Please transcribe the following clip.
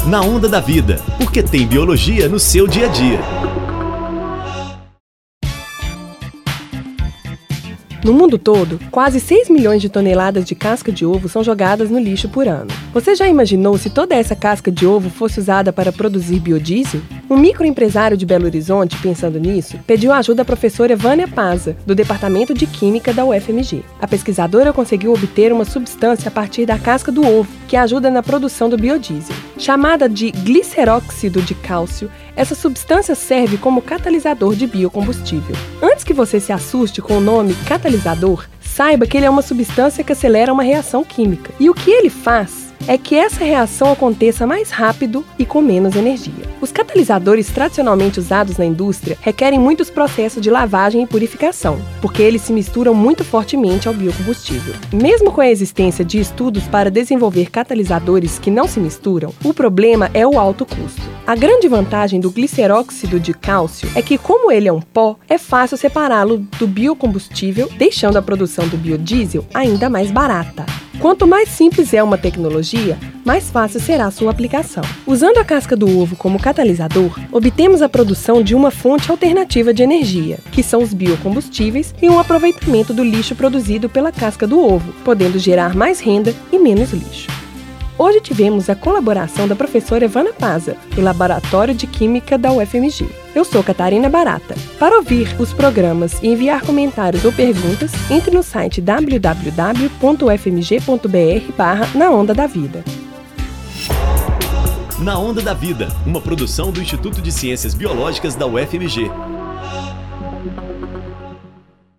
Na Onda da Vida, porque tem biologia no seu dia a dia. No mundo todo, quase 6 milhões de toneladas de casca de ovo são jogadas no lixo por ano. Você já imaginou se toda essa casca de ovo fosse usada para produzir biodiesel? Um microempresário de Belo Horizonte, pensando nisso, pediu ajuda à professora Vânia Paza, do Departamento de Química da UFMG. A pesquisadora conseguiu obter uma substância a partir da casca do ovo, que ajuda na produção do biodiesel. Chamada de gliceróxido de cálcio, essa substância serve como catalisador de biocombustível. Antes que você se assuste com o nome catalisador, saiba que ele é uma substância que acelera uma reação química. E o que ele faz é que essa reação aconteça mais rápido e com menos energia. Os catalisadores tradicionalmente usados na indústria requerem muitos processos de lavagem e purificação, porque eles se misturam muito fortemente ao biocombustível. Mesmo com a existência de estudos para desenvolver catalisadores que não se misturam, o problema é o alto custo. A grande vantagem do gliceróxido de cálcio é que, como ele é um pó, é fácil separá-lo do biocombustível, deixando a produção do biodiesel ainda mais barata. Quanto mais simples é uma tecnologia, mais fácil será a sua aplicação. Usando a casca do ovo como catalisador, obtemos a produção de uma fonte alternativa de energia, que são os biocombustíveis, e um aproveitamento do lixo produzido pela casca do ovo, podendo gerar mais renda e menos lixo. Hoje tivemos a colaboração da professora Vânia Paza, do Laboratório de Química da UFMG. Eu sou Catarina Barata. Para ouvir os programas e enviar comentários ou perguntas, entre no site www.ufmg.br/Na Onda da Vida. Na Onda da Vida, uma produção do Instituto de Ciências Biológicas da UFMG.